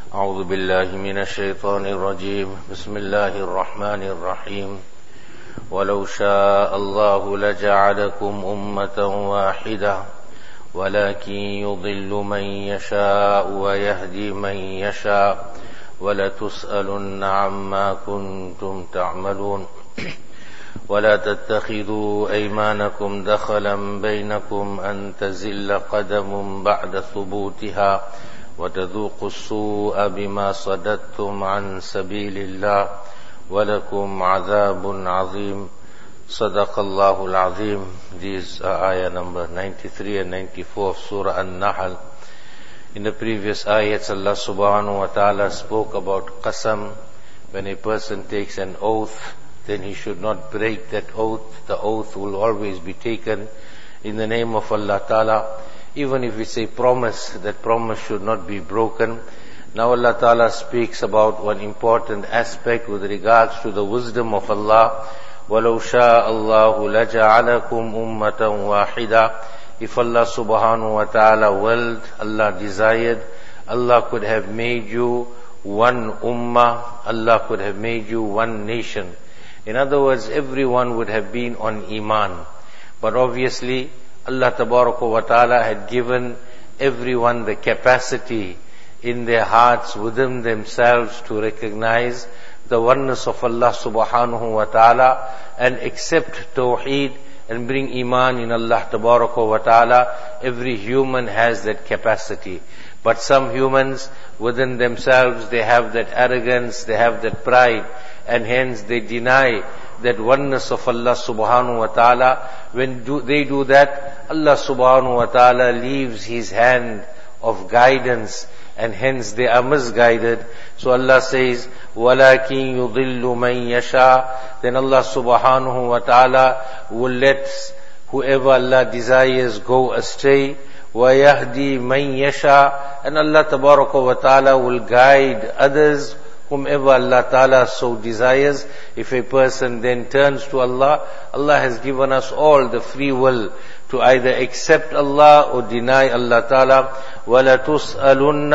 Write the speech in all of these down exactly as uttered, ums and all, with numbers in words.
أعوذ بالله من الشيطان الرجيم بسم الله الرحمن الرحيم ولو شاء الله لجعلكم أمة واحدة ولكن يضل من يشاء ويهدي من يشاء ولتسألن عما كنتم تعملون ولا تتخذوا أيمانكم دخلا بينكم أن تزل قدم بعد ثبوتها وتذوقوا السوء بما صددتم عن سبيل الله ولكم عذاب عظيم صدق الله العظيم. These are ayah number ninety-three and ninety-four of Surah An-Nahl. In the previous ayats, Allah subhanahu wa ta'ala spoke about qasam. When a person takes an oath, then he should not break that oath. The oath will always be taken in the name of Allah ta'ala. Even if it's a promise, that promise should not be broken. Now Allah ta'ala speaks about one important aspect with regards to the wisdom of Allah. وَلَوْ شَاءَ اللَّهُ لَجَعَلَكُمْ أُمَّةً وَاحِدًا. If Allah subhanahu wa ta'ala willed, Allah desired, Allah could have made you one ummah, Allah could have made you one nation. In other words, everyone would have been on Iman. But obviously, Allah tabaraka wa ta'ala had given everyone the capacity in their hearts, within themselves, to recognize the oneness of Allah subhanahu wa ta'ala and accept Tawheed and bring Iman in Allah tabaraka wa ta'ala. Every human has that capacity. But some humans, within themselves, they have that arrogance, they have that pride, and hence they deny that oneness of Allah subhanahu wa ta'ala. When do, they do that, Allah subhanahu wa ta'ala leaves His hand of guidance, and hence they are misguided. So Allah says, وَلَكِنْ يُضِلُّ مَنْ يَشَاءُ. Then Allah subhanahu wa ta'ala will let whoever Allah desires go astray. وَيَهْدِي مَنْ يَشَاءُ. And Allah tabaraka wa ta'ala will guide others, whomever Allah ta'ala so desires. If a person then turns to Allah, Allah has given us all the free will to either accept Allah or deny Allah ta'ala. وَلَتُسْأَلُنَّ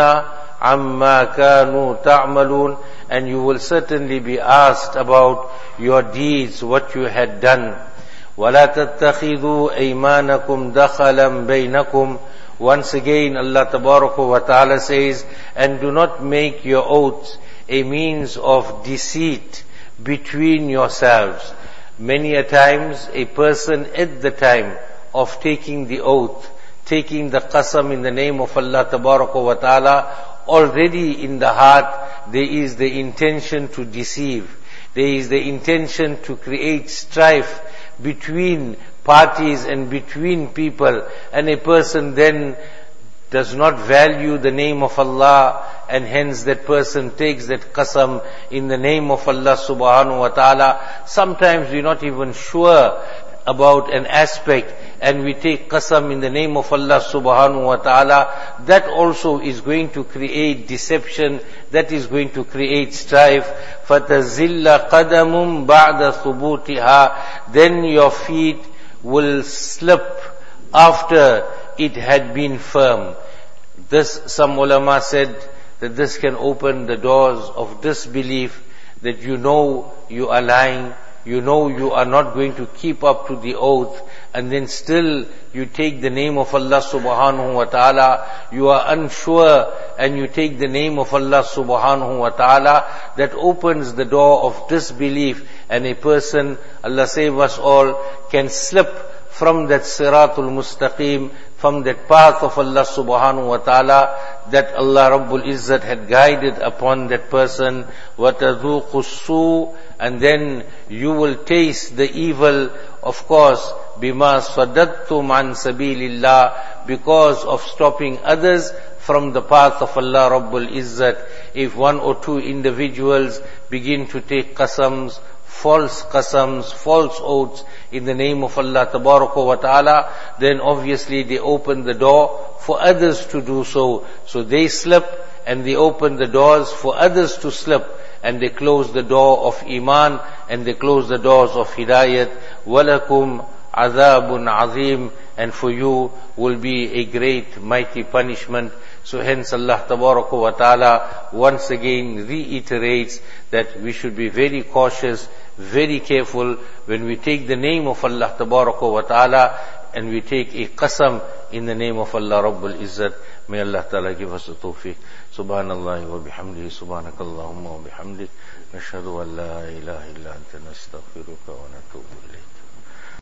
عَمَّا كَانُوا تَعْمَلُونَ. And you will certainly be asked about your deeds, what you had done. وَلَا تَتَّخِذُوا أَيْمَانَكُمْ دَخَلًا بَيْنَكُمْ. Once again, Allah tabaraka wa ta'ala says, and do not make your oaths a means of deceit between yourselves. Many a times, a person at the time of taking the oath, taking the qasam in the name of Allah tabaraka wa ta'ala, already in the heart there is the intention to deceive. There is the intention to create strife between parties and between people, and a person then does not value the name of Allah, and hence that person takes that qasam in the name of Allah subhanahu wa ta'ala. Sometimes we're not even sure about an aspect, and we take qasam in the name of Allah subhanahu wa ta'ala. That also is going to create deception, that is going to create strife. فَتَزِلَّ قَدَمٌ بَعْدَ ثُبُوتِهَا. Then your feet will slip after it had been firm. This, some ulama said that this can open the doors of disbelief, that you know you are lying, you know you are not going to keep up to the oath, and then still you take the name of Allah subhanahu wa ta'ala, you are unsure and you take the name of Allah subhanahu wa ta'ala. That opens the door of disbelief, and a person, Allah save us all, can slip from that siratul mustaqim, from that path of Allah subhanahu wa ta'ala that Allah Rabbul Izzat had guided upon that person. وَتَذُوقُ السُّوءَ. And then you will taste the evil, of course, بِمَا صَدَدْتُمْ عَنْ سَبِيلِ اللَّهِ, because of stopping others from the path of Allah Rabbul Izzat. If one or two individuals begin to take qasams, false qasams, false oaths in the name of Allah Tabaraka wa Ta'ala, then obviously they open the door for others to do so. So they slip and they open the doors for others to slip, and they close the door of Iman and they close the doors of Hidayat. وَلَكُمْ عَذَابٌ عَظِيمٌ. And for you will be a great mighty punishment. So hence Allah Tabaraka wa Ta'ala once again reiterates that we should be very cautious, very careful when we take the name of Allah Tabaraka wa Ta'ala and we take a qasam in the name of Allah Rabbul Izzat. May Allah Ta'ala give us the tawfiq. Subhanallah wa bihamdihi, subhanakallahumma wa bihamdik, nashhadu an la ilaha illa anta nastaghfiruka wa natubu ilayk.